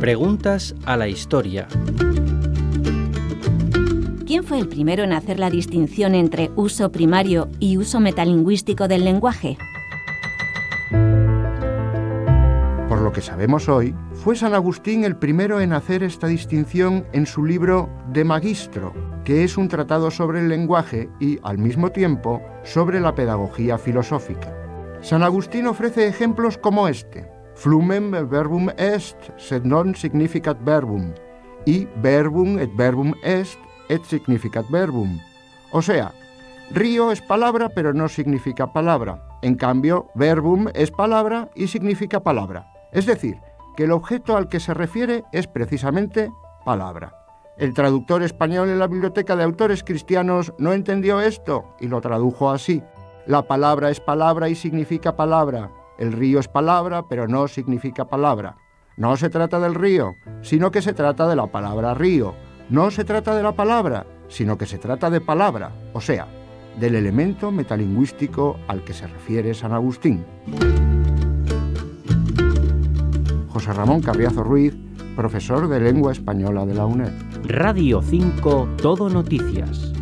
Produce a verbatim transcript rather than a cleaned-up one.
Preguntas a la historia. ¿Quién fue el primero en hacer la distinción entre uso primario y uso metalingüístico del lenguaje? Por lo que sabemos hoy, fue San Agustín el primero en hacer esta distinción en su libro De Magistro, que es un tratado sobre el lenguaje y, al mismo tiempo, sobre la pedagogía filosófica. San Agustín ofrece ejemplos como este: Flumen verbum est, sed non significat verbum, y verbum et verbum est, et significat verbum. O sea, río es palabra pero no significa palabra. En cambio, verbum es palabra y significa palabra. Es decir, que el objeto al que se refiere es precisamente palabra. El traductor español en la Biblioteca de Autores Cristianos no entendió esto y lo tradujo así: la palabra es palabra y significa palabra. El río es palabra, pero no significa palabra. No se trata del río, sino que se trata de la palabra río. No se trata de la palabra, sino que se trata de palabra, o sea, del elemento metalingüístico al que se refiere San Agustín. José Ramón Carriazo Ruiz, profesor de Lengua Española de la UNED. Radio cinco, Todo Noticias.